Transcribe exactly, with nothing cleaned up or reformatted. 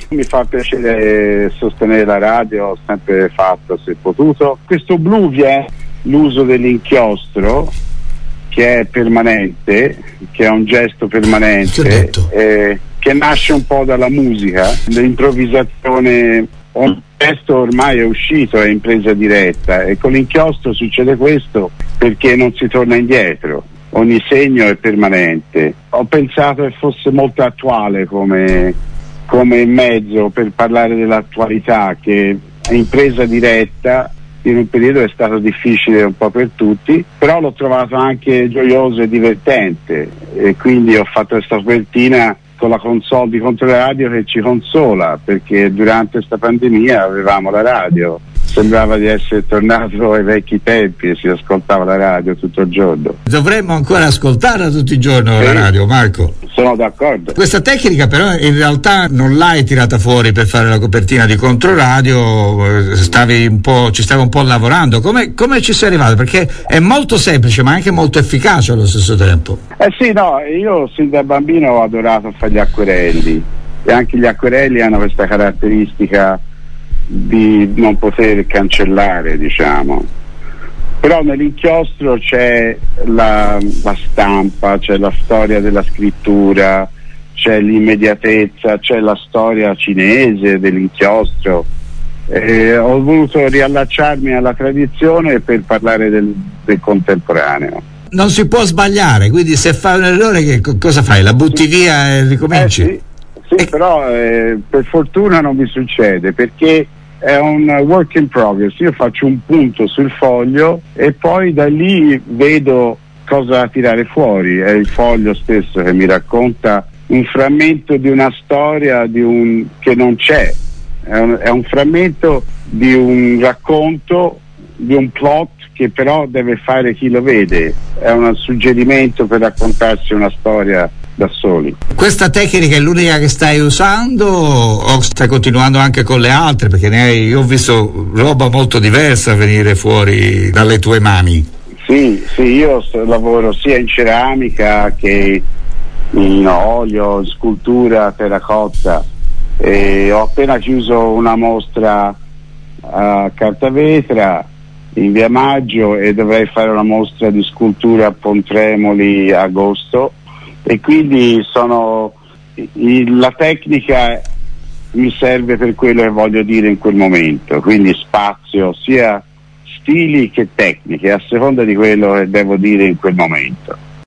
Mi fa piacere sostenere la radio, ho sempre fatto se potuto. Questo blu viene l'uso dell'inchiostro, che è permanente, che è un gesto permanente, eh, che nasce un po' dalla musica, l'improvvisazione. Un testo ormai è uscito, è in presa diretta, e con l'inchiostro succede questo perché non si torna indietro, ogni segno è permanente. Ho pensato che fosse molto attuale come, come mezzo per parlare dell'attualità, che è in presa diretta in un periodo è stato difficile un po' per tutti, però l'ho trovato anche gioioso e divertente, e quindi ho fatto questa copertina con la console di Controradio che ci consola, perché durante questa pandemia avevamo la radio, sembrava di essere tornato ai vecchi tempi e si ascoltava la radio tutto il giorno. Dovremmo ancora ascoltarla tutto il giorno, sì, la radio, Marco. Sono d'accordo. Questa tecnica però in realtà non l'hai tirata fuori per fare la copertina di Controradio, stavi un po', ci stavi un po' lavorando. Come, come ci sei arrivato? Perché è molto semplice ma anche molto efficace allo stesso tempo. Eh sì, no, io sin da bambino ho adorato fare gli acquerelli, e anche gli acquerelli hanno questa caratteristica di non poter cancellare, diciamo. Però nell'inchiostro c'è la, la stampa, c'è la storia della scrittura, c'è l'immediatezza, c'è la storia cinese dell'inchiostro. E ho voluto riallacciarmi alla tradizione per parlare del, del contemporaneo. Non si può sbagliare, quindi se fai un errore che cosa fai? La butti via e ricominci? Eh sì, sì, però eh, per fortuna non mi succede, perché è un work in progress. Io faccio un punto sul foglio e poi da lì vedo cosa tirare fuori. È il foglio stesso che mi racconta un frammento di una storia di un, che non c'è, è un, è un frammento di un racconto, di un plot che però deve fare chi lo vede. È un suggerimento per raccontarsi una storia da soli. Questa tecnica è l'unica che stai usando o stai continuando anche con le altre? Perché ne hai, io ho visto roba molto diversa venire fuori dalle tue mani. Sì, sì, io sto, lavoro sia in ceramica che in olio, in scultura, terracotta, e ho appena chiuso una mostra a Cartavetra in via Maggio e dovrei fare una mostra di scultura a Pontremoli a agosto, e quindi sono il, la tecnica mi serve per quello che voglio dire in quel momento, quindi spazio sia stili che tecniche a seconda di quello che devo dire in quel momento.